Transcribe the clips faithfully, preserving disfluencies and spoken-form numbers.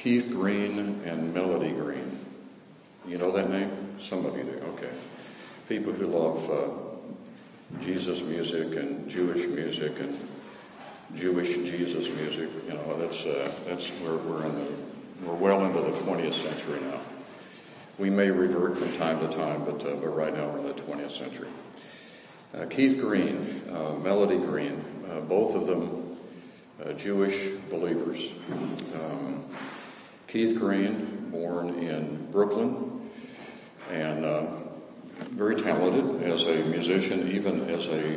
Keith Green and Melody Green. You know that name? Some of you do. Okay. People who love uh, Jesus music and Jewish music and Jewish Jesus music. You know, that's uh, that's where we're in the we're well into the twentieth century now. We may revert from time to time, but uh, but right now we're in the twentieth century. Uh, Keith Green, uh, Melody Green, uh, both of them uh, Jewish believers. Um, Keith Green, born in Brooklyn, and uh, very talented as a musician, even as a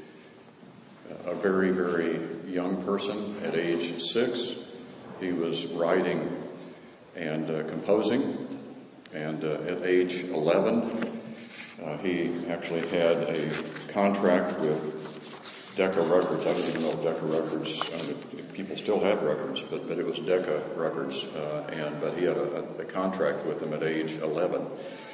a very, very young person. At age six, he was writing and uh, composing. And uh, at age eleven, uh, he actually had a contract with Decca Records. I don't even know if Decca Records, I mean, if people still have records, but, but it was Decca Records. Uh, and but he had a, a contract with them at age eleven.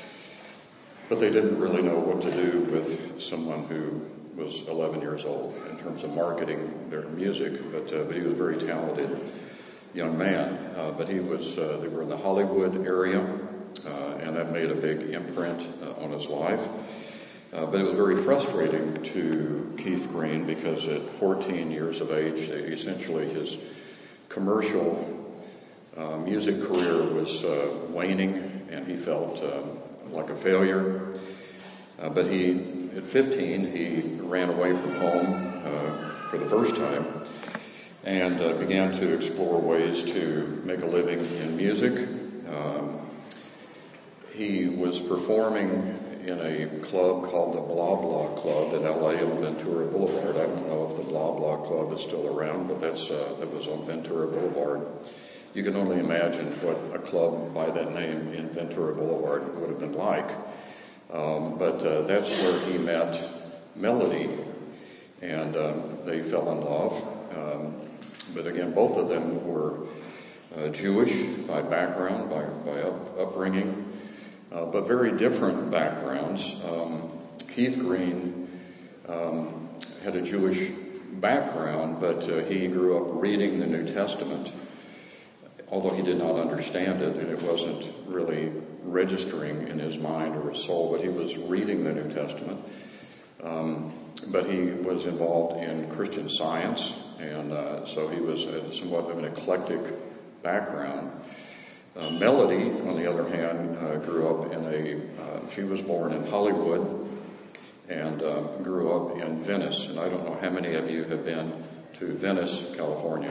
But they didn't really know what to do with someone who was eleven years old in terms of marketing their music. But, uh, but he was a very talented young man. Uh, but he was, uh, they were in the Hollywood area. Uh, and that made a big imprint uh, on his life. Uh, but it was very frustrating to Keith Green because at fourteen years of age, essentially his commercial uh, music career was uh, waning, and he felt uh, like a failure. Uh, but he, at fifteen, he ran away from home uh, for the first time and uh, began to explore ways to make a living in music. Um, He was performing in a club called the Blah Blah Club in L A on Ventura Boulevard. I don't know if the Blah Blah Club is still around, but that's uh, that was on Ventura Boulevard. You can only imagine what a club by that name in Ventura Boulevard would have been like. Um, but uh, that's where he met Melody, and um, they fell in love. Um, but again, both of them were uh, Jewish by background, by, by up, upbringing. Uh, but very different backgrounds. Um, Keith Green um, had a Jewish background, but uh, he grew up reading the New Testament, although he did not understand it, and it wasn't really registering in his mind or his soul, but he was reading the New Testament. Um, but he was involved in Christian Science, and uh, so he was uh, somewhat of an eclectic background. Uh, Melody, on the other hand, uh, grew up in a, uh, she was born in Hollywood and uh, grew up in Venice. And I don't know how many of you have been to Venice, California.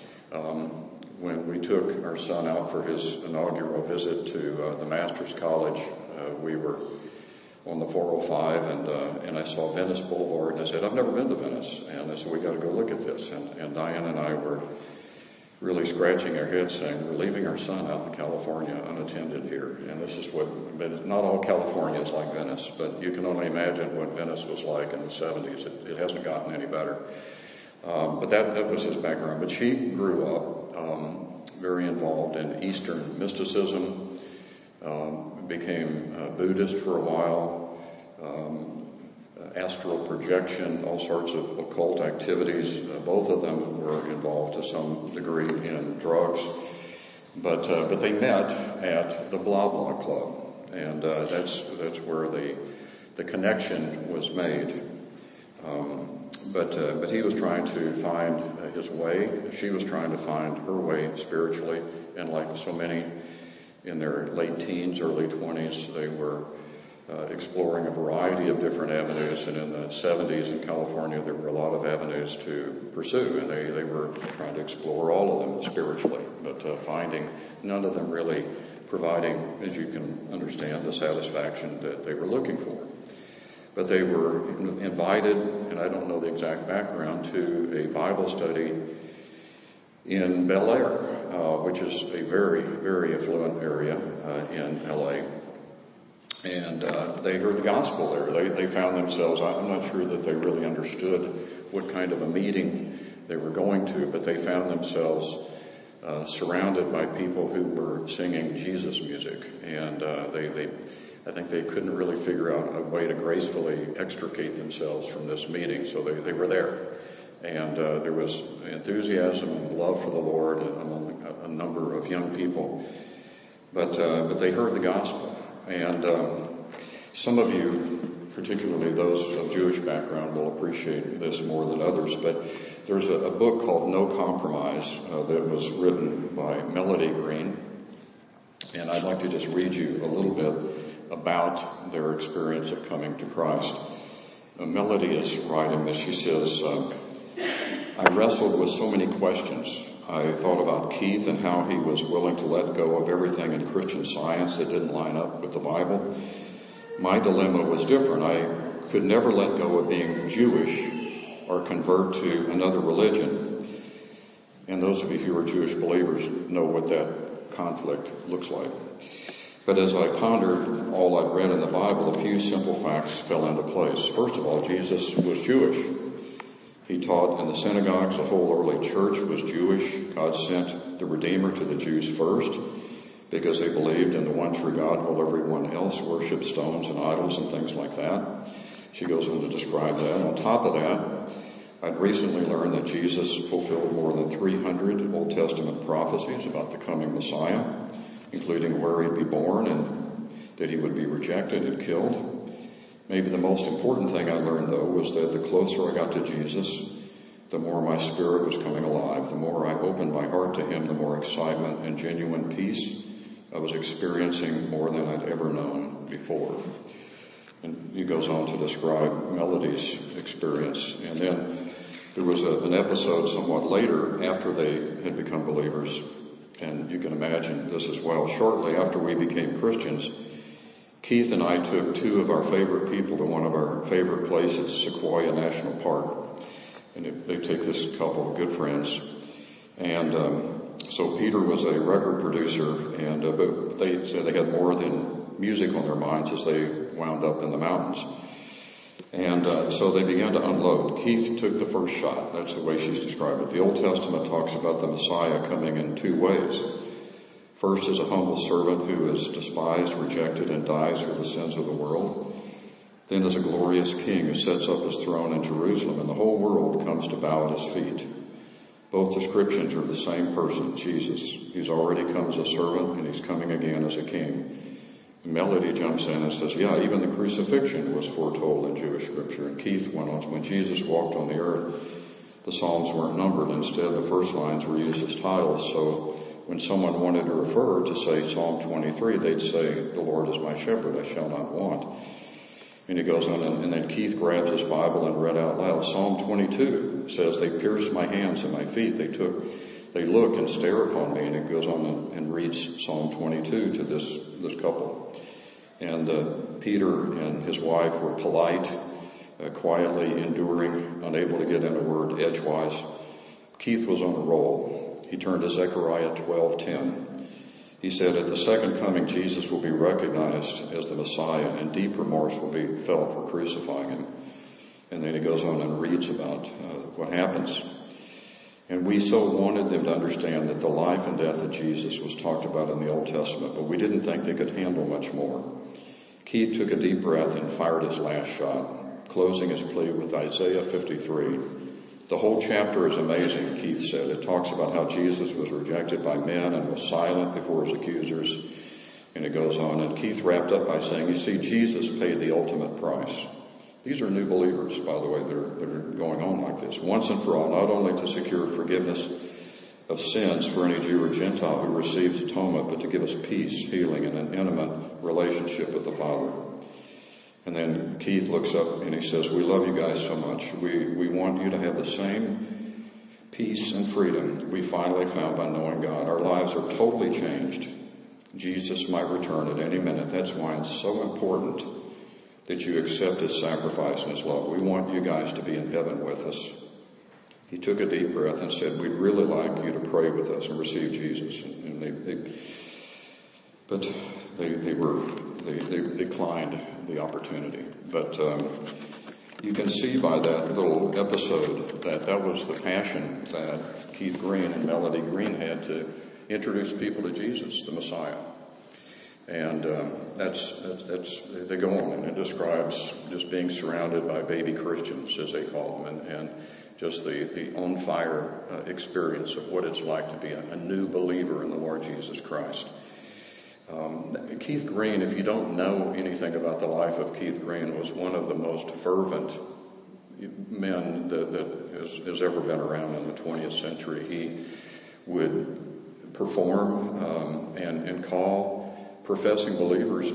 Um, when we took our son out for his inaugural visit to uh, the Master's College, uh, we were on the four oh five, and uh, and I saw Venice Boulevard, and I said, I've never been to Venice. And I said, we got to go look at this. And, and Diane and I were really scratching our heads saying, we're leaving our son out in California unattended here. And this is what, but not all California is like Venice, but you can only imagine what Venice was like in the seventies. It, it hasn't gotten any better. Um, but that, that was his background. But she grew up um, very involved in Eastern mysticism, um, became a Buddhist for a while, um, astral projection, all sorts of occult activities. Uh, both of them were involved to some degree in drugs, but uh, but they met at the Blah Blah Club, and uh, that's that's where the the connection was made. Um, but uh, but he was trying to find uh, his way. She was trying to find her way spiritually, and like so many in their late teens, early twenties, they were Uh, exploring a variety of different avenues, and in the seventies in California there were a lot of avenues to pursue, and they, they were trying to explore all of them spiritually, but uh, finding none of them really providing, as you can understand, the satisfaction that they were looking for. But they were invited, and I don't know the exact background, to a Bible study in Bel Air, uh, which is a very, very affluent area uh, in L A. And uh, they heard the gospel there. They, they found themselves, I'm not sure that they really understood what kind of a meeting they were going to, but they found themselves uh, surrounded by people who were singing Jesus music. And uh, they, they, I think they couldn't really figure out a way to gracefully extricate themselves from this meeting, so they, they were there. And uh, there was enthusiasm and love for the Lord among a, a number of of young people. But uh, but they heard the gospel. And um, some of you, particularly those of Jewish background, will appreciate this more than others. But there's a, a book called No Compromise uh, that was written by Melody Green. And I'd like to just read you a little bit about their experience of coming to Christ. Uh, Melody is writing this. She says, uh, I wrestled with so many questions. I thought about Keith and how he was willing to let go of everything in Christian Science that didn't line up with the Bible. My dilemma was different. I could never let go of being Jewish or convert to another religion. And those of you who are Jewish believers know what that conflict looks like. But as I pondered all I'd read in the Bible, a few simple facts fell into place. First of all, Jesus was Jewish. He taught in the synagogues. The whole early church was Jewish. God sent the Redeemer to the Jews first because they believed in the one true God while everyone else worshipped stones and idols and things like that. She goes on to describe that. On top of that, I'd recently learned that Jesus fulfilled more than three hundred Old Testament prophecies about the coming Messiah, including where he'd be born and that he would be rejected and killed. Maybe the most important thing I learned, though, was that the closer I got to Jesus, the more my spirit was coming alive. The more I opened my heart to him, the more excitement and genuine peace I was experiencing more than I'd ever known before. And he goes on to describe Melody's experience. And then there was a, an episode somewhat later after they had become believers. And you can imagine this as well. Shortly after we became Christians, Keith and I took two of our favorite people to one of our favorite places, Sequoia National Park. And it, they take this couple of good friends. And um, so Peter was a record producer, and uh, but they said they had more than music on their minds as they wound up in the mountains. And uh, so they began to unload. Keith took the first shot. That's the way she's described it. The Old Testament talks about the Messiah coming in two ways. First, as a humble servant who is despised, rejected, and dies for the sins of the world. Then as a glorious king who sets up his throne in Jerusalem, and the whole world comes to bow at his feet. Both descriptions are the same person, Jesus. He's already come as a servant, and he's coming again as a king. And Melody jumps in and says, yeah, even the crucifixion was foretold in Jewish scripture. And Keith went on, when Jesus walked on the earth, the Psalms weren't numbered. Instead, the first lines were used as titles. So when someone wanted to refer to, say, Psalm twenty-three, they'd say, the Lord is my shepherd, I shall not want. And he goes on, and, and then Keith grabs his Bible and read out loud. Psalm twenty-two says, they pierced my hands and my feet. They took, they look and stare upon me. And he goes on and, and reads Psalm twenty-two to this, this couple. And uh, Peter and his wife were polite, uh, quietly enduring, unable to get in a word edgewise. Keith was on a roll. He turned to Zechariah twelve ten. He said, at the second coming, Jesus will be recognized as the Messiah, and deep remorse will be felt for crucifying him. And then he goes on and reads about uh, what happens. And we so wanted them to understand that the life and death of Jesus was talked about in the Old Testament, but we didn't think they could handle much more. Keith took a deep breath and fired his last shot, closing his plea with Isaiah fifty-three. The whole chapter is amazing, Keith said. It talks about how Jesus was rejected by men and was silent before his accusers. And it goes on. And Keith wrapped up by saying, you see, Jesus paid the ultimate price. These are new believers, by the way, that are, that are going on like this. Once and for all, not only to secure forgiveness of sins for any Jew or Gentile who receives atonement, but to give us peace, healing, and an intimate relationship with the Father. And then Keith looks up and he says, we love you guys so much. We, we want you to have the same peace and freedom we finally found by knowing God. Our lives are totally changed. Jesus might return at any minute. That's why it's so important that you accept his sacrifice and his love. We want you guys to be in heaven with us. He took a deep breath and said, we'd really like you to pray with us and receive Jesus. And they, they but they, they were, they, they declined the opportunity. But um, you can see by that little episode that that was the passion that Keith Green and Melody Green had to introduce people to Jesus, the Messiah. And um, that's, that's, that's, they go on, and it describes just being surrounded by baby Christians, as they call them, and, and just the, the on-fire uh, experience of what it's like to be a, a new believer in the Lord Jesus Christ. Um, Keith Green, if you don't know anything about the life of Keith Green, was one of the most fervent men that, that has, has ever been around in the twentieth century. He would perform um, and, and call professing believers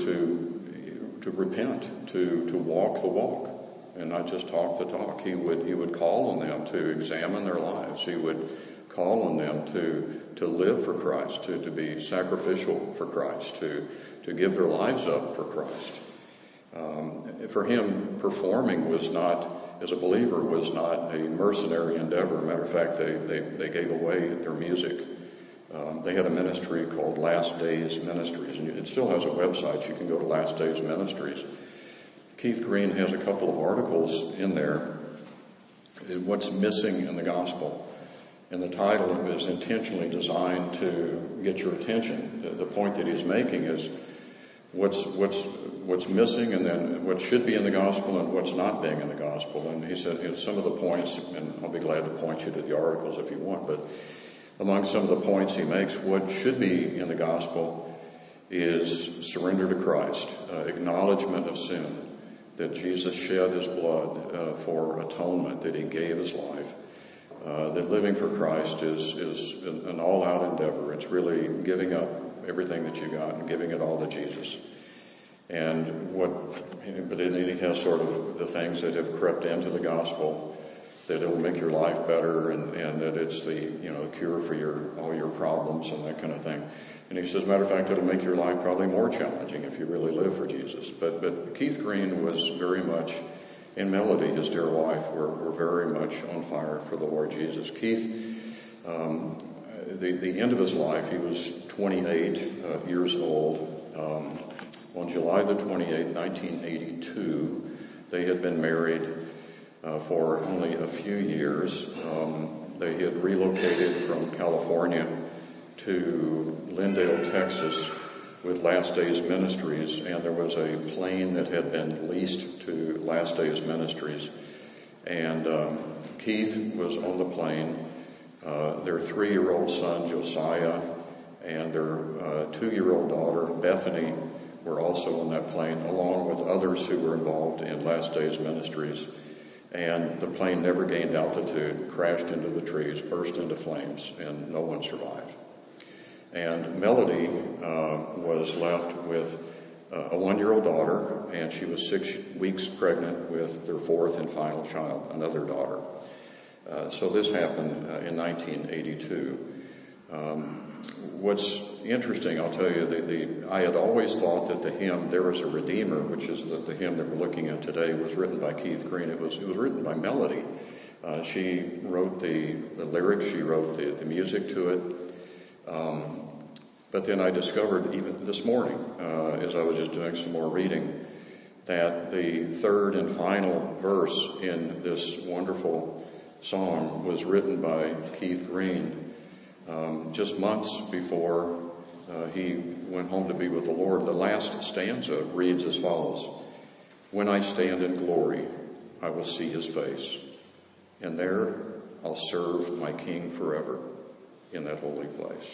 to to repent, to to walk the walk, and not just talk the talk. He would he would call on them to examine their lives. He would call on them to to live for Christ, to, to be sacrificial for Christ, to to give their lives up for Christ. Um, for him, performing was not, as a believer, was not a mercenary endeavor. Matter of fact, they they, they gave away their music. Um, they had a ministry called Last Days Ministries, and it still has a website. You can go to Last Days Ministries. Keith Green has a couple of articles in there, what's missing in the gospel. And the title is intentionally designed to get your attention. The, the point that he's making is what's what's what's missing, and then what should be in the gospel and what's not being in the gospel. And he said, you know, some of the points, and I'll be glad to point you to the articles if you want, but among some of the points he makes, what should be in the gospel is surrender to Christ, uh, acknowledgement of sin, that Jesus shed his blood uh, for atonement, that he gave his life, uh, that living for Christ is, is an, an all-out endeavor. It's really giving up everything that you got and giving it all to Jesus. And what, but then he has sort of the things that have crept into the gospel, that it'll make your life better, and, and that it's the, you know, cure for your, all your problems and that kind of thing. And he says, matter of fact, it'll make your life probably more challenging if you really live for Jesus. But, but Keith Green was very much, and Melody, his dear wife, were, were very much on fire for the Lord Jesus. Keith, um, the, the end of his life, he was twenty-eight uh, years old. Um, on July the twenty-eighth, nineteen eighty-two, they had been married uh, for only a few years. Um, they had relocated from California to Lindale, Texas, with Last Days Ministries, and there was a plane that had been leased to Last Days Ministries, and um, Keith was on the plane. Uh, their three-year-old son, Josiah, and their uh, two-year-old daughter, Bethany, were also on that plane, along with others who were involved in Last Days Ministries. And the plane never gained altitude, crashed into the trees, burst into flames, and no one survived. And Melody uh, was left with uh, a one-year-old daughter, and she was six weeks pregnant with their fourth and final child, another daughter. Uh, so this happened uh, in nineteen eighty-two. Um, what's interesting, I'll tell you, the, the, I had always thought that the hymn, There Is a Redeemer, which is the, the hymn that we're looking at today, was written by Keith Green. It was, it was written by Melody. Uh, she wrote the, the lyrics, she wrote the, the music to it. Um, but then I discovered even this morning, uh, as I was just doing some more reading, that the third and final verse in this wonderful song was written by Keith Green um, just months before uh, he went home to be with the Lord. The last stanza reads as follows: "When I stand in glory, I will see his face, and there I'll serve my King forever in that holy place."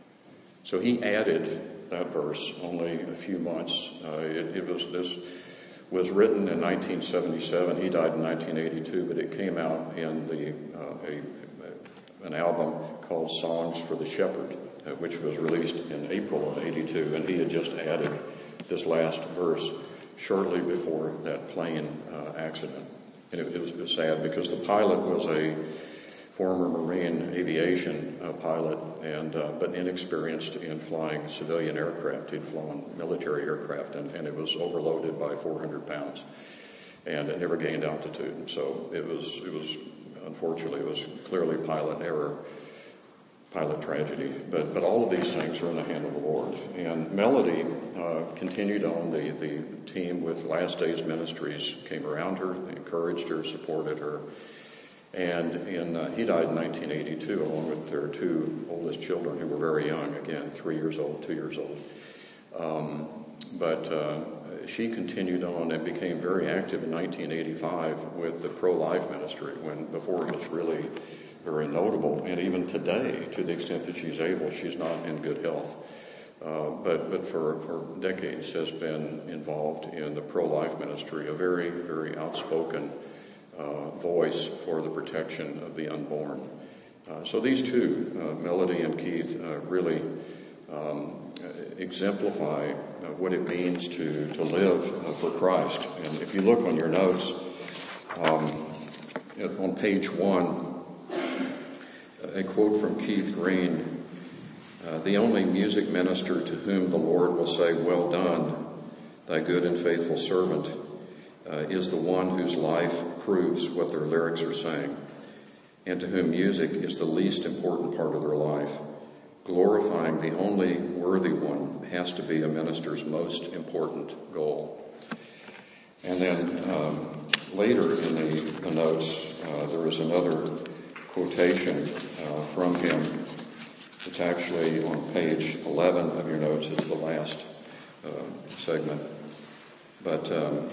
So he added that verse only a few months. Uh, it, it was this was written in nineteen seventy-seven. He died in nineteen eighty-two, but it came out in the uh, a, an album called Songs for the Shepherd, uh, which was released in April of eighty-two, and he had just added this last verse shortly before that plane uh, accident. And it, it, was, it was sad because the pilot was a former Marine aviation uh, pilot, and uh, but inexperienced in flying civilian aircraft. He'd flown military aircraft, and, and it was overloaded by four hundred pounds, and it never gained altitude. So it was, it was unfortunately, it was clearly pilot error, pilot tragedy. But but all of these things are in the hand of the Lord. And Melody uh, continued on. The the team with Last Days Ministries came around her, encouraged her, supported her. And in, uh, he died in nineteen eighty-two, along with their two oldest children, who were very young, again, three years old, two years old. Um, but uh, she continued on and became very active in nineteen eighty-five with the pro-life ministry, when before it was really very notable. And even today, to the extent that she's able, she's not in good health. Uh, but but for, for decades has been involved in the pro-life ministry, a very, very outspoken uh, voice for the protection of the unborn. Uh, so these two, uh, Melody and Keith, uh, really um, exemplify uh, what it means to, to live uh, for Christ. And if you look on your notes, um, on page one, a quote from Keith Green, Uh, the only music minister to whom the Lord will say, "Well done, thy good and faithful servant," uh, is the one whose life proves what their lyrics are saying, and to whom music is the least important part of their life. Glorifying the only worthy one has to be a minister's most important goal. And then um, later in the, the notes, uh, there is another quotation uh, from him. It's actually on page eleven of your notes. It's the last uh, segment. But um,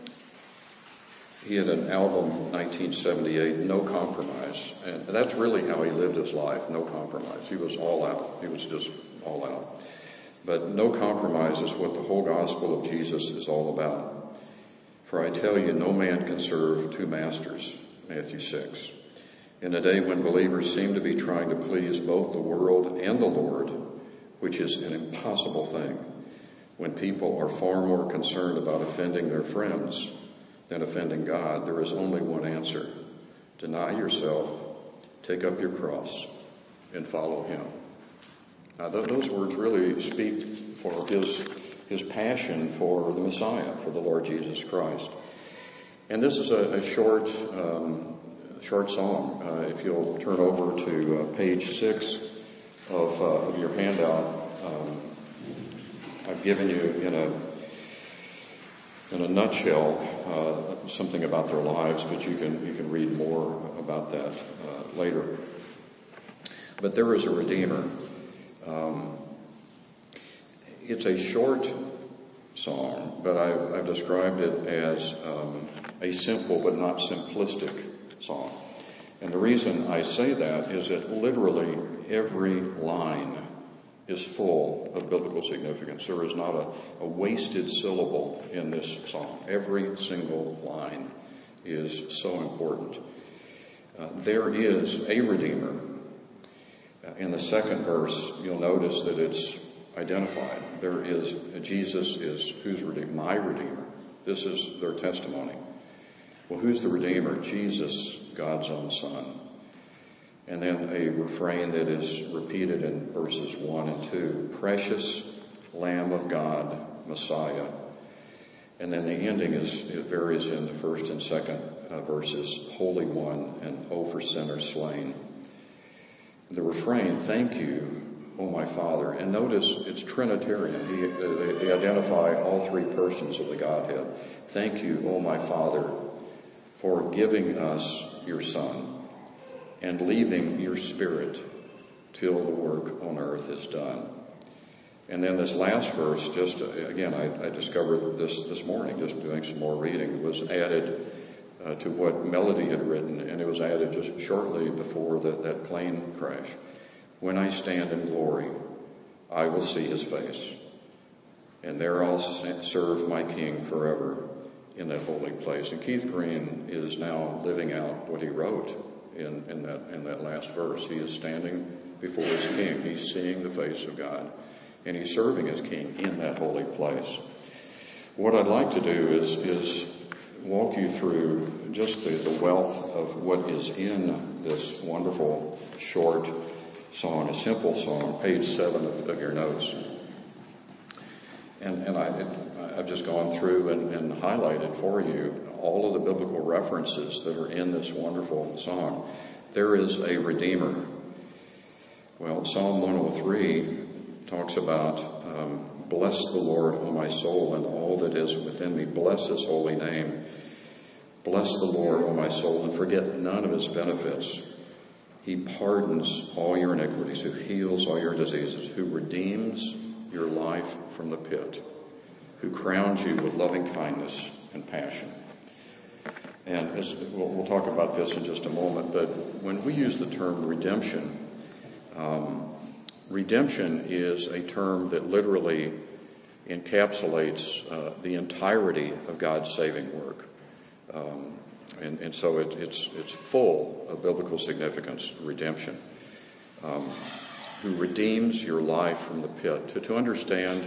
he had an album, nineteen seventy-eight, No Compromise. And that's really how he lived his life, no compromise. He was all out. He was just all out. But no compromise is what the whole gospel of Jesus is all about. For I tell you, no man can serve two masters, Matthew six. In a day when believers seem to be trying to please both the world and the Lord, which is an impossible thing, when people are far more concerned about offending their friends than offending God, there is only one answer. Deny yourself, take up your cross, and follow him. Now, th- those words really speak for his, his passion for the Messiah, for the Lord Jesus Christ. And this is a, a short... Um, short song. Uh, if you'll turn over to uh, page six of, uh, of your handout, um, I've given you in a in a nutshell uh, something about their lives, but you can you can read more about that uh, later. But there is a Redeemer. Um, it's a short song, but I've, I've described it as um, a simple but not simplistic song. And the reason I say that is that literally every line is full of biblical significance. There is not a, a wasted syllable in this song. Every single line is so important. Uh, there is a Redeemer. Uh, in the second verse, you'll notice that it's identified. There is, uh, Jesus is who's Redeemer? My Redeemer. This is their testimony. Well, who's the Redeemer? Jesus, God's own Son. And then a refrain that is repeated in verses one and two. Precious Lamb of God, Messiah. And then the ending is, it varies in the first and second uh, verses. Holy One and O for sinners slain. The refrain, thank you, O my Father. And notice it's Trinitarian. He, they, they identify all three persons of the Godhead. Thank you, O my Father, for giving us your Son and leaving your Spirit till the work on earth is done. And then this last verse, just again, I, I discovered this this morning, just doing some more reading, was added uh, to what Melody had written, and it was added just shortly before the, that plane crash. When I stand in glory, I will see his face, and there I'll serve my King forever in that holy place. And Keith Green is now living out what he wrote in, in that in that last verse. He is standing before his King. He's seeing the face of God, and he's serving his King in that holy place. What I'd like to do is is walk you through just the, the wealth of what is in this wonderful short song, a simple song, page seven of, of your notes. And, and I, it, I've just gone through and, and highlighted for you all of the biblical references that are in this wonderful song. There is a Redeemer. Well, Psalm one oh three talks about, um, bless the Lord, O my soul, and all that is within me. Bless his holy name. Bless the Lord, O my soul, and forget none of his benefits. He pardons all your iniquities, who heals all your diseases, who redeems your life from the pit, who crowns you with loving kindness and passion. And as, we'll, we'll talk about this in just a moment, but when we use the term redemption, um, redemption is a term that literally encapsulates uh, the entirety of God's saving work. Um, and, and so it, it's, it's full of biblical significance, redemption. Um, who redeems your life from the pit. To, to understand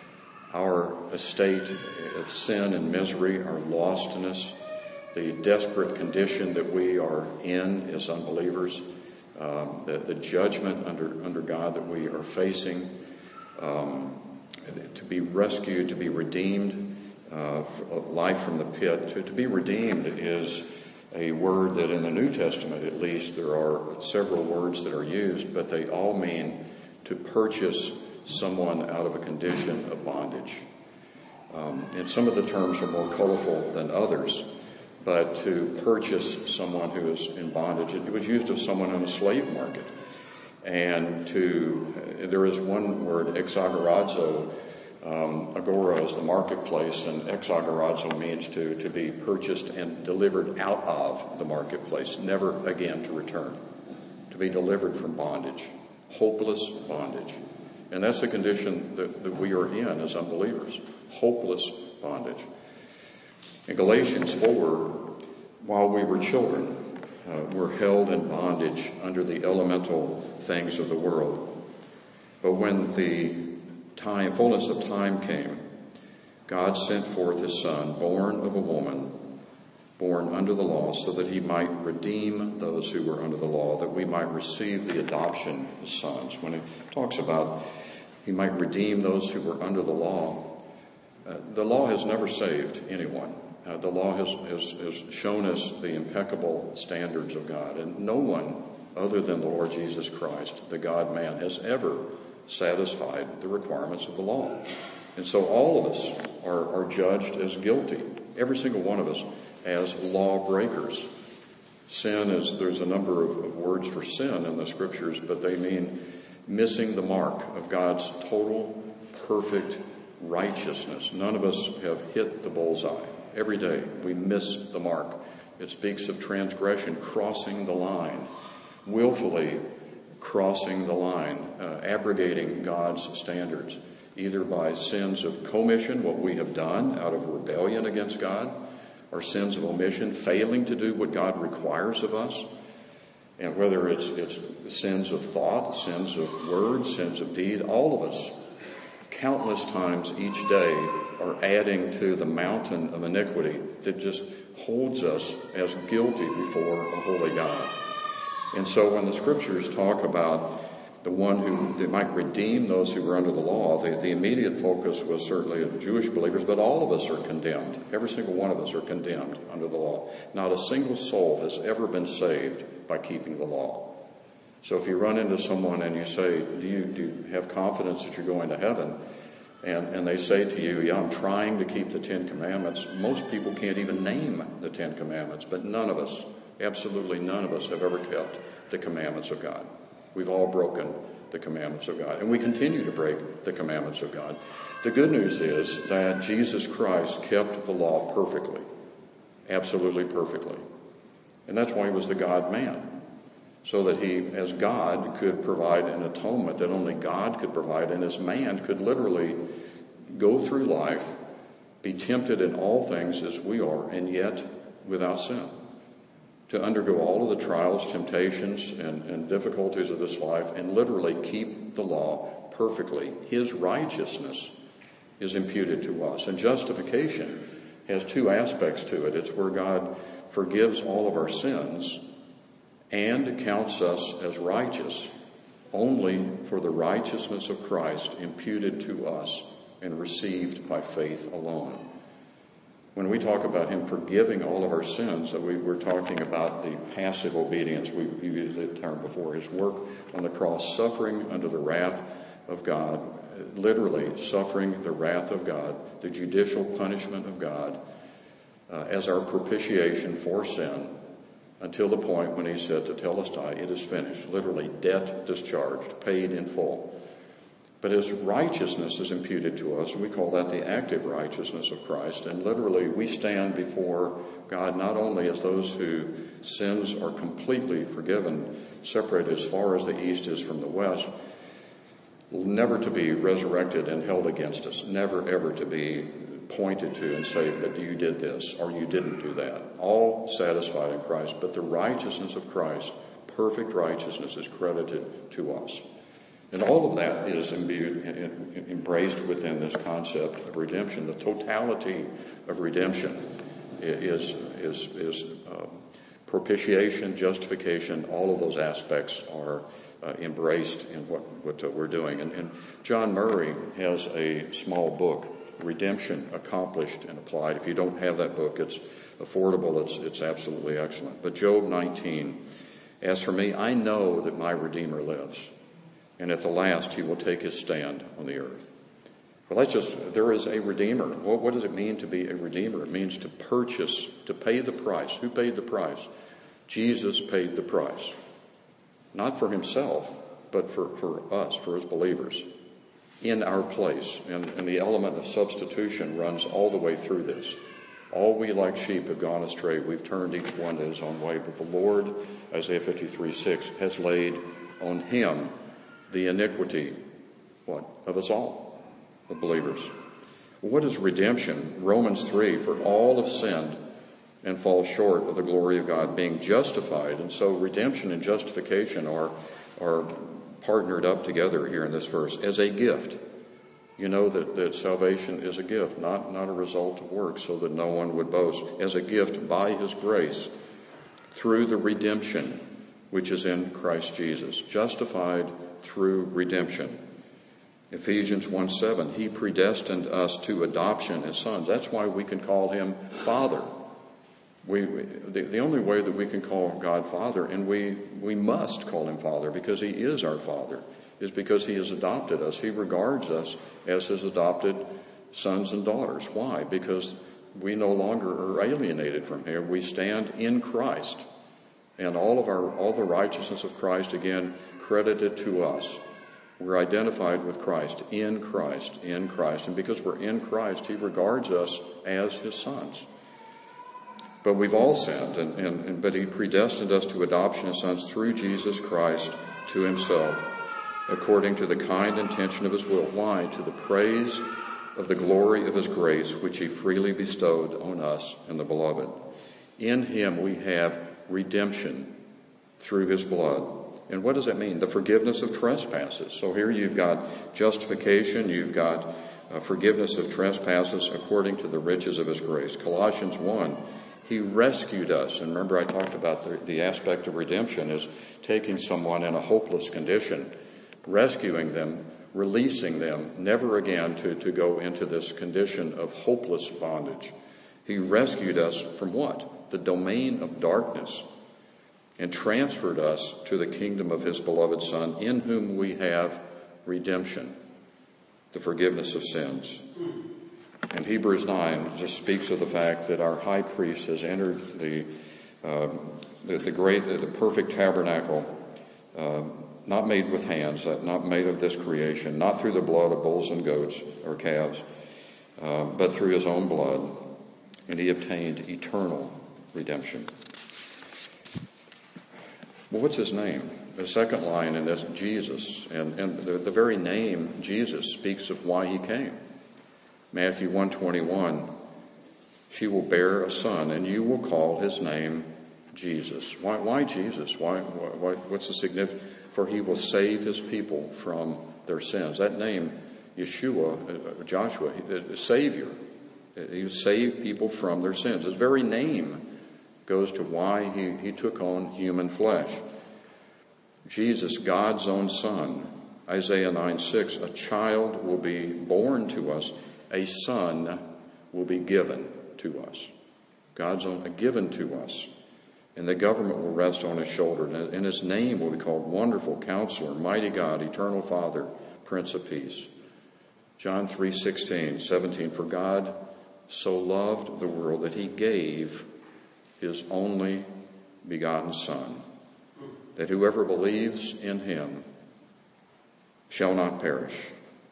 our estate of sin and misery, our lostness, the desperate condition that we are in as unbelievers, um, the, the judgment under, under God that we are facing, um, to be rescued, to be redeemed, uh, life from the pit. To, to be redeemed is a word that in the New Testament, at least, there are several words that are used, but they all mean to purchase someone out of a condition of bondage. Um, and some of the terms are more colorful than others, but to purchase someone who is in bondage, it was used of someone in a slave market. And to, uh, there is one word, exagorazo. Um, agora is the marketplace, and exagorazo means to, to be purchased and delivered out of the marketplace, never again to return, to be delivered from bondage, hopeless bondage. And that's the condition that, that we are in as unbelievers, hopeless bondage. In Galatians four, while we were children, uh, we're held in bondage under the elemental things of the world. But when the time, fullness of time came, God sent forth his Son, born of a woman, born under the law, so that he might redeem those who were under the law, that we might receive the adoption as sons. When it talks about he might redeem those who were under the law, uh, the law has never saved anyone. Uh, the law has, has, has shown us the impeccable standards of God, and no one other than the Lord Jesus Christ, the God-man, has ever satisfied the requirements of the law. And so all of us are, are judged as guilty, every single one of us, as lawbreakers. Sin is, there's a number of, of words for sin in the scriptures, but they mean missing the mark of God's total, perfect righteousness. None of us have hit the bullseye. Every day we miss the mark. It speaks of transgression, crossing the line, willfully crossing the line, uh, abrogating God's standards, either by sins of commission, what we have done out of rebellion against God, or sins of omission, failing to do what God requires of us. And whether it's, it's sins of thought, sins of word, sins of deed, all of us, countless times each day, are adding to the mountain of iniquity that just holds us as guilty before a holy God. And so when the scriptures talk about the one who they might redeem those who were under the law, the, the immediate focus was certainly of Jewish believers, but all of us are condemned. Every single one of us are condemned under the law. Not a single soul has ever been saved by keeping the law. So if you run into someone and you say, do you, do you have confidence that you're going to heaven? And, and they say to you, yeah, I'm trying to keep the Ten Commandments. Most people can't even name the Ten Commandments, but none of us, absolutely none of us have ever kept the commandments of God. We've all broken the commandments of God, and we continue to break the commandments of God. The good news is that Jesus Christ kept the law perfectly, absolutely perfectly. And that's why he was the God-man, so that he, as God, could provide an atonement that only God could provide, and as man could literally go through life, be tempted in all things as we are, and yet without sin. To undergo all of the trials, temptations, and, and difficulties of this life, and literally keep the law perfectly. His righteousness is imputed to us. And justification has two aspects to it. It's where God forgives all of our sins and counts us as righteous only for the righteousness of Christ imputed to us and received by faith alone. When we talk about him forgiving all of our sins, that we, we're talking about the passive obedience. We, we used the term before, his work on the cross, suffering under the wrath of God, literally suffering the wrath of God, the judicial punishment of God, uh, as our propitiation for sin, until the point when he said to Telestai, it is finished, literally debt discharged, paid in full. But his righteousness is imputed to us, and we call that the active righteousness of Christ. And literally, we stand before God not only as those whose sins are completely forgiven, separated as far as the east is from the west, never to be resurrected and held against us, never ever to be pointed to and say, but you did this or you didn't do that. All satisfied in Christ, but the righteousness of Christ, perfect righteousness, is credited to us. And all of that is imbued, embraced within this concept of redemption. The totality of redemption is, is, is uh, propitiation, justification. All of those aspects are uh, embraced in what, what uh, we're doing. And, and John Murray has a small book, Redemption Accomplished and Applied. If you don't have that book, it's affordable. It's, it's absolutely excellent. But Job nineteen, as for me, I know that my Redeemer lives, and at the last he will take his stand on the earth. Well, that's just, there is a Redeemer. Well, what does it mean to be a Redeemer? It means to purchase, to pay the price. Who paid the price? Jesus paid the price. Not for himself, but for, for us, for his believers, in our place. And, and the element of substitution runs all the way through this. All we like sheep have gone astray. We've turned each one to his own way. But the Lord, Isaiah fifty-three six, has laid on him the iniquity, what? Of us all, the believers. What is redemption? Romans three, for all have sinned and fall short of the glory of God, being justified. And so redemption and justification are, are partnered up together here in this verse as a gift. You know that, that salvation is a gift, not, not a result of works, so that no one would boast. As a gift by his grace through the redemption which is in Christ Jesus. Justified through redemption. Ephesians one seven, he predestined us to adoption as sons. That's why we can call him Father. We, we the, the only way that we can call God Father, and we, we must call him Father because he is our Father, is because he has adopted us. He regards us as his adopted sons and daughters. Why? Because we no longer are alienated from him. We stand in Christ. And all of our, all the righteousness of Christ, again, credited to us. We're identified with Christ, in Christ, in Christ. And because we're in Christ, he regards us as his sons. But we've all sinned, and, and, and but he predestined us to adoption as sons through Jesus Christ to himself, according to the kind intention of his will. Why? To the praise of the glory of his grace, which he freely bestowed on us and the beloved. In him we have redemption through his blood. And what does that mean? The forgiveness of trespasses. So here you've got justification, you've got uh, forgiveness of trespasses according to the riches of his grace. Colossians one, he rescued us. And remember I talked about the, the aspect of redemption is taking someone in a hopeless condition, rescuing them, releasing them, never again to, to go into this condition of hopeless bondage. He rescued us from what? The domain of darkness, and transferred us to the kingdom of his beloved Son, in whom we have redemption, the forgiveness of sins. And Hebrews nine just speaks of the fact that our high priest has entered the um, the, the great, the, the perfect tabernacle, um, not made with hands, not made of this creation, not through the blood of bulls and goats or calves, uh, but through his own blood, and he obtained eternal redemption. Well, what's his name? The second line in this, Jesus, and, and the, the very name Jesus speaks of why he came. Matthew one twenty-one, she will bear a son, and you will call his name Jesus. Why, why Jesus? Why, why? What's the significance? For he will save his people from their sins. That name, Yeshua, uh, Joshua, uh, Savior. He will save people from their sins. His very name goes to why he, he took on human flesh. Jesus, God's own Son. Isaiah nine six, a child will be born to us, a son will be given to us. God's own, given to us. And the government will rest on his shoulder, and his name will be called Wonderful Counselor, Mighty God, Eternal Father, Prince of Peace. John three sixteen, seventeen, for God so loved the world that he gave his only begotten Son, that whoever believes in him shall not perish,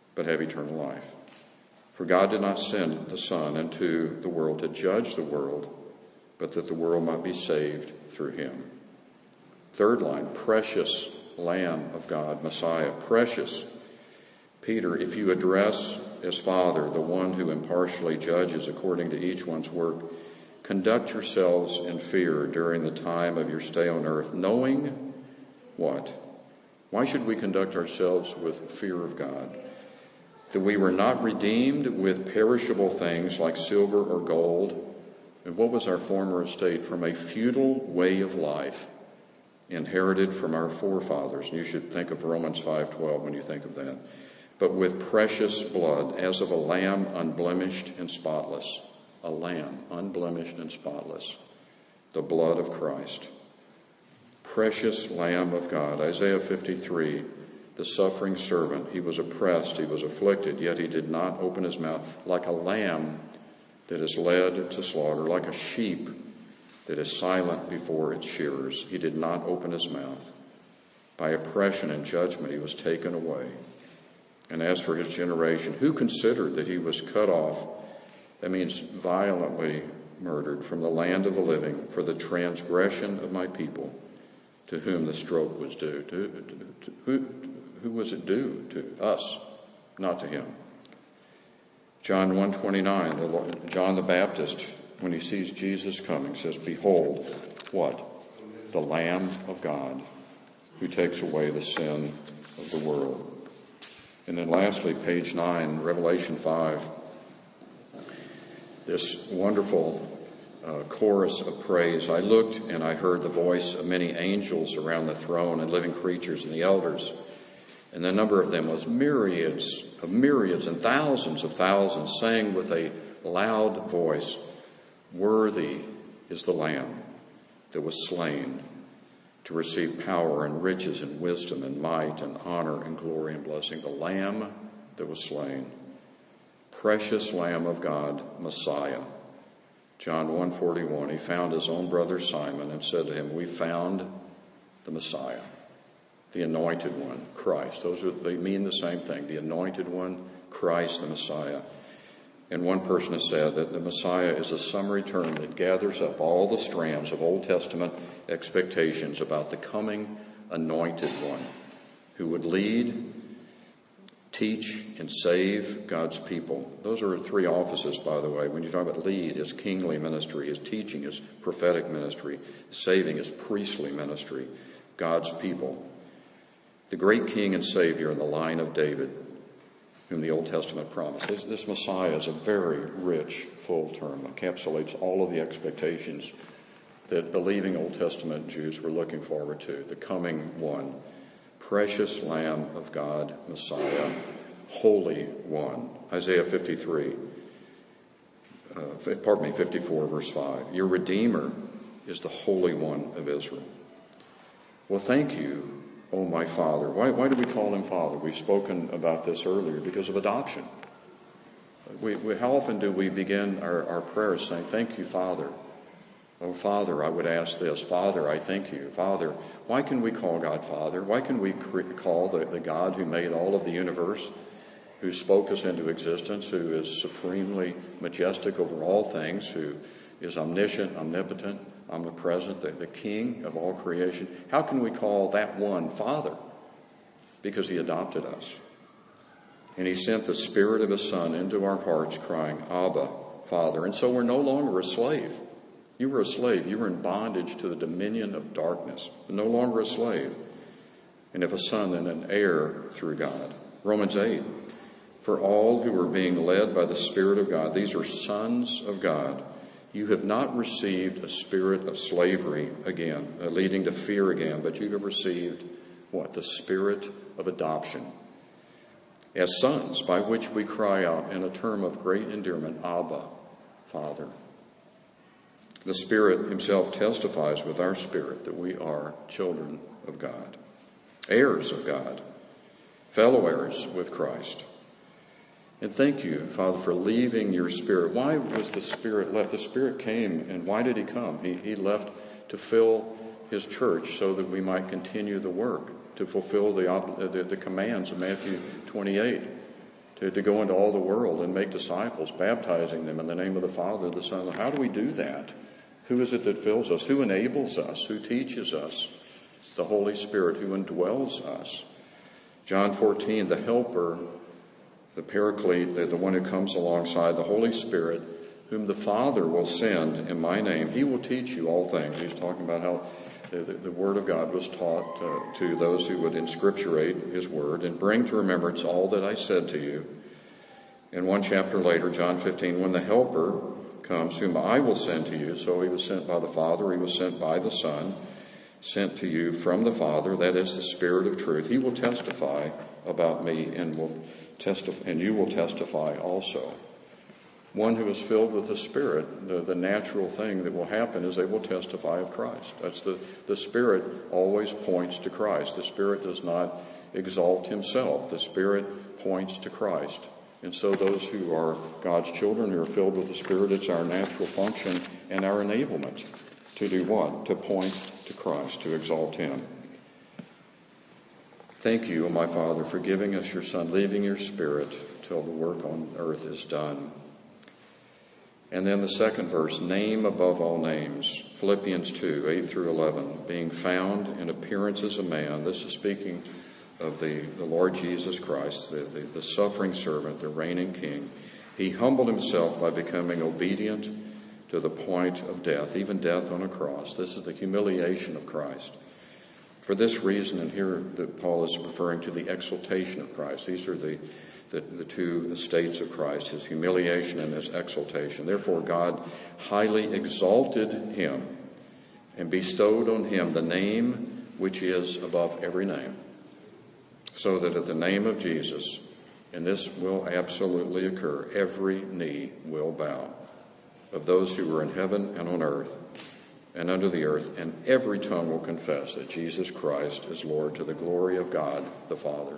but have eternal life. For God did not send the Son into the world to judge the world, but that the world might be saved through him. Third line, precious Lamb of God, Messiah, precious. Peter, if you address as Father the one who impartially judges according to each one's work, conduct yourselves in fear during the time of your stay on earth, knowing what? Why should we conduct ourselves with fear of God? That we were not redeemed with perishable things like silver or gold. And what was our former estate? From a futile way of life inherited from our forefathers. And you should think of Romans five twelve when you think of that. But with precious blood, as of a lamb unblemished and spotless. A lamb unblemished and spotless. The blood of Christ. Precious Lamb of God. Isaiah fifty-three, the suffering servant. He was oppressed, he was afflicted, yet he did not open his mouth. Like a lamb that is led to slaughter, like a sheep that is silent before its shearers, he did not open his mouth. By oppression and judgment he was taken away. And as for his generation, who considered that he was cut off, that means violently murdered, from the land of the living, for the transgression of my people, to whom the stroke was due? To, to, to, who, who was it due? To us, not to him. John one twenty-nine, John the Baptist, when he sees Jesus coming, says, behold, what? The Lamb of God, who takes away the sin of the world. And then lastly, page nine, Revelation five, this wonderful uh, chorus of praise. I looked and I heard the voice of many angels around the throne and living creatures and the elders. And the number of them was myriads of myriads and thousands of thousands, saying with a loud voice, worthy is the Lamb that was slain to receive power and riches and wisdom and might and honor and glory and blessing. The Lamb that was slain. Precious Lamb of God, Messiah. John one forty-one, he found his own brother Simon and said to him, we found the Messiah, the anointed one, Christ. Those are, they mean the same thing. The anointed one, Christ, the Messiah. And one person has said that the Messiah is a summary term that gathers up all the strands of Old Testament expectations about the coming anointed one who would lead, teach, and save God's people. Those are three offices, by the way. When you talk about lead, his kingly ministry, his teaching, his prophetic ministry, saving, his priestly ministry, God's people. The great king and savior in the line of David, whom the Old Testament promised. This, this Messiah is a very rich, full term, encapsulates all of the expectations that believing Old Testament Jews were looking forward to. The coming one, precious Lamb of God, Messiah, Holy One. Isaiah fifty-three, uh, pardon me, fifty-four, verse five. Your Redeemer is the Holy One of Israel. Well, thank you, oh my Father. Why, why do we call him Father? We've spoken about this earlier because of adoption. We, we, how often do we begin our, our prayers saying, thank you, Father? Oh, Father, I would ask this. Father, I thank you. Father, why can we call God Father? Why can we call the, the God who made all of the universe, who spoke us into existence, who is supremely majestic over all things, who is omniscient, omnipotent, omnipresent, the, the King of all creation? How can we call that one Father? Because he adopted us. And he sent the Spirit of his Son into our hearts, crying, Abba, Father. And so we're no longer a slave. You were a slave. You were in bondage to the dominion of darkness. No longer a slave. And if a son, then an heir through God. Romans eight. For all who are being led by the Spirit of God, these are sons of God. You have not received a spirit of slavery again, uh, leading to fear again, but you have received what? The spirit of adoption. As sons, by which we cry out in a term of great endearment, Abba, Father. The Spirit himself testifies with our spirit that we are children of God, heirs of God, fellow heirs with Christ. And thank you, Father, for leaving your Spirit. Why was the Spirit left? The Spirit came, and why did he come? He, he left to fill his church so that we might continue the work, to fulfill the, the, the commands of Matthew twenty-eight. to, to go into all the world and make disciples, baptizing them in the name of the Father, the Son. How do we do that? Who is it that fills us? Who enables us? Who teaches us? The Holy Spirit who indwells us. John fourteen, the Helper, the Paraclete, the, the one who comes alongside, the Holy Spirit, whom the Father will send in my name. He will teach you all things. He's talking about how the, the, the Word of God was taught uh, to those who would inscripturate His Word and bring to remembrance all that I said to you. And one chapter later, John fifteen, when the Helper comes, whom I will send to you. So He was sent by the Father. He was sent by the Son, sent to you from the Father. That is the Spirit of truth. He will testify about me and will testify, and you will testify also. One who is filled with the Spirit, the, the natural thing that will happen is they will testify of Christ. That's the, the Spirit always points to Christ. The Spirit does not exalt Himself. The Spirit points to Christ. And so those who are God's children, who are filled with the Spirit, it's our natural function and our enablement to do what? To point to Christ, to exalt Him. Thank you, O my Father, for giving us your Son, leaving your Spirit till the work on earth is done. And then the second verse, name above all names, Philippians two, eight through eleven, being found in appearance as a man. This is speaking of the, the Lord Jesus Christ, the, the, the suffering servant, the reigning King. He humbled Himself by becoming obedient to the point of death, even death on a cross. This is the humiliation of Christ. For this reason, and here that Paul is referring to the exaltation of Christ. These are the, the, the two states of Christ, His humiliation and His exaltation. Therefore, God highly exalted Him and bestowed on Him the name which is above every name, so that at the name of Jesus, and this will absolutely occur, every knee will bow, of those who are in heaven and on earth and under the earth, and every tongue will confess that Jesus Christ is Lord, to the glory of God the Father.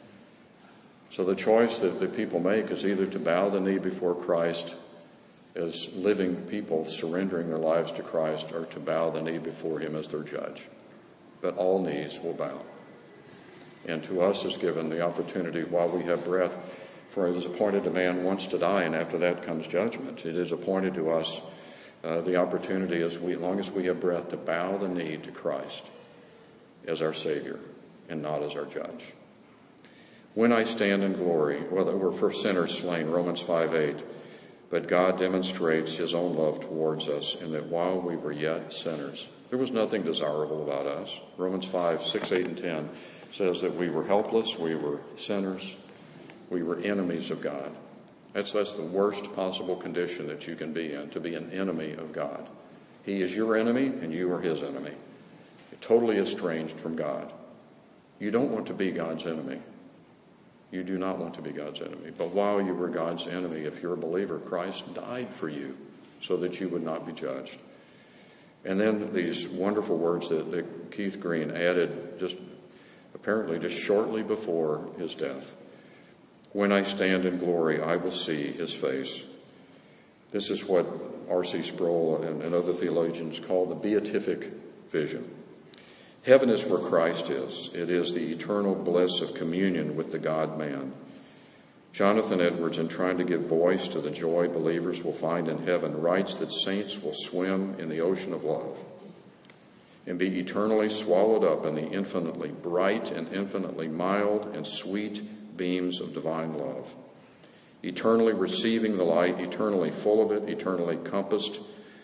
So the choice that, that people make is either to bow the knee before Christ as living people surrendering their lives to Christ, or to bow the knee before Him as their judge. But all knees will bow. And to us is given the opportunity while we have breath, for it is appointed a man once to die, and after that comes judgment. It is appointed to us uh, the opportunity, as, we, as long as we have breath, to bow the knee to Christ as our Savior and not as our judge. When I stand in glory, well, we're for sinners slain, Romans five eight. But God demonstrates His own love towards us, in that while we were yet sinners, there was nothing desirable about us. Romans five, six, eight, and ten says that we were helpless, we were sinners, we were enemies of God. That's, that's the worst possible condition that you can be in, to be an enemy of God. He is your enemy and you are His enemy. You're totally estranged from God. You don't want to be God's enemy. You do not want to be God's enemy. But while you were God's enemy, if you're a believer, Christ died for you so that you would not be judged. And then these wonderful words that, that Keith Green added just apparently just shortly before his death. When I stand in glory, I will see His face. This is what R C Sproul and, and other theologians call the beatific vision. Heaven is where Christ is. It is the eternal bliss of communion with the God-man. Jonathan Edwards, in trying to give voice to the joy believers will find in heaven, writes that saints will swim in the ocean of love and be eternally swallowed up in the infinitely bright and infinitely mild and sweet beams of divine love, eternally receiving the light, eternally full of it, eternally compassed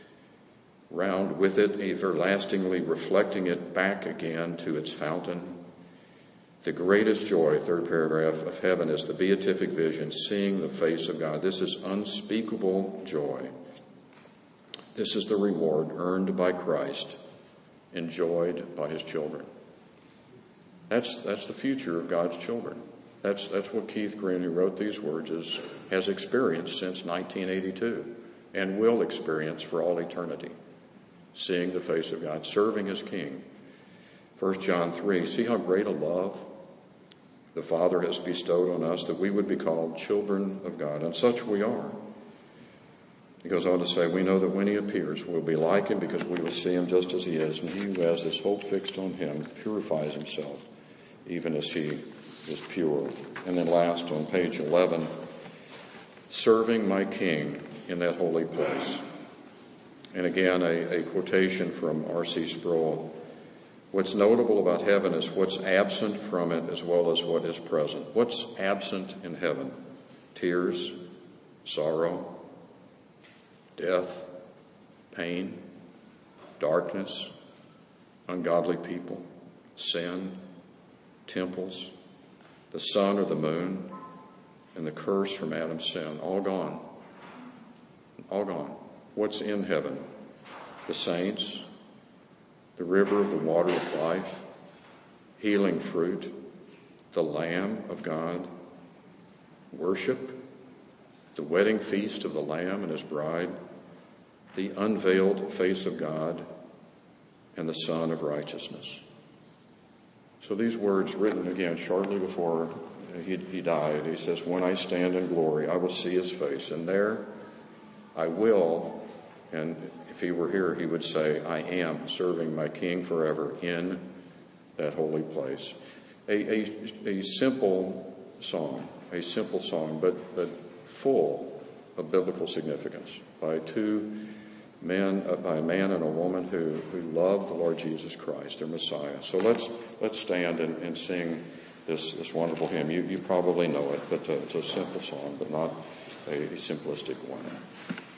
round with it, everlastingly reflecting it back again to its fountain. The greatest joy, third paragraph, of heaven is the beatific vision, seeing the face of God. This is unspeakable joy. This is the reward earned by Christ, enjoyed by His children. That's, that's the future of God's children. That's, that's what Keith Green, who wrote these words, is, has experienced since nineteen eighty-two and will experience for all eternity. Seeing the face of God, serving His King. First John three, see how great a love the Father has bestowed on us, that we would be called children of God. And such we are. He goes on to say, we know that when He appears, we'll be like Him, because we will see Him just as He is. And he who has this hope fixed on Him purifies himself, even as He is pure. And then last, on page eleven, serving my King in that holy place. And again, a, a quotation from R C Sproul. What's notable about heaven is what's absent from it as well as what is present. What's absent in heaven? Tears, sorrow, death, pain, darkness, ungodly people, sin, temples, the sun or the moon, and the curse from Adam's sin. All gone. All gone. What's in heaven? The saints, the river of the water of life, healing fruit, the Lamb of God, worship, the wedding feast of the Lamb and his bride, the unveiled face of God, and the Son of righteousness. So these words written again shortly before he, he died, he says, when I stand in glory, I will see his face, and there I will, and if he were here, he would say, I am serving my King forever in that holy place. A, a, a simple song, a simple song, but, but full of biblical significance by two men, uh, by a man and a woman who, who love the Lord Jesus Christ, their Messiah. So let's let's stand and, and sing this, this wonderful hymn. You, you probably know it, but uh, it's a simple song, but not a, a simplistic one.